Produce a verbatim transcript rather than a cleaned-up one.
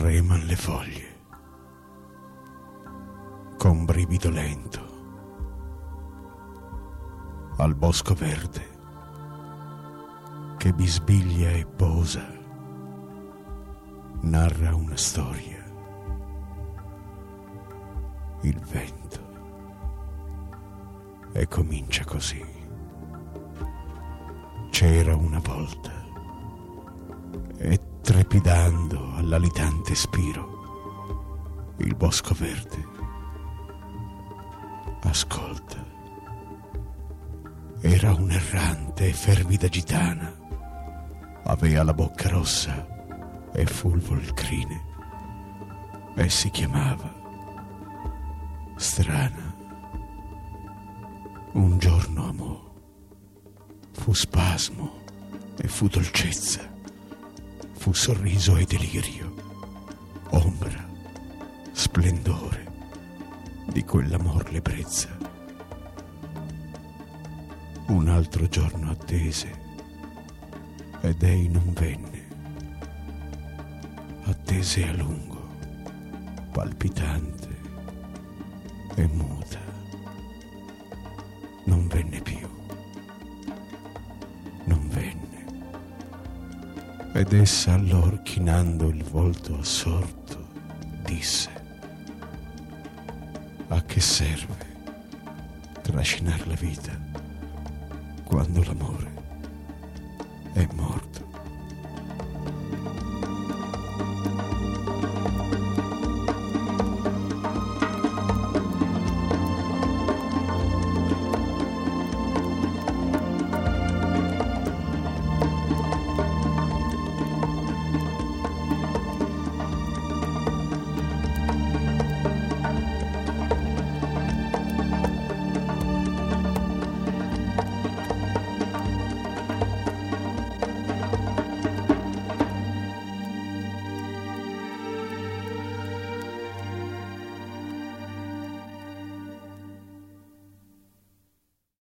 treman le foglie, con brivido lento, al bosco verde che bisbiglia e posa, narra una storia. Il vento, e comincia così. C'era una volta, e trepidando all'alitante spiro, il bosco verde ascolta. Era un'errante e fervida gitana, avea la bocca rossa e fulvo il crine, e si chiamava Strana. Un giorno amò, fu spasmo e fu dolcezza, fu sorriso e delirio, ombra, splendore di quell'amor lebbrezza. Un altro giorno attese ed ei non venne, attese a lungo, palpitante e muta, non venne più, non venne. Ed essa allor, chinando il volto assorto, disse: a che serve trascinar la vita quando l'amore è morto?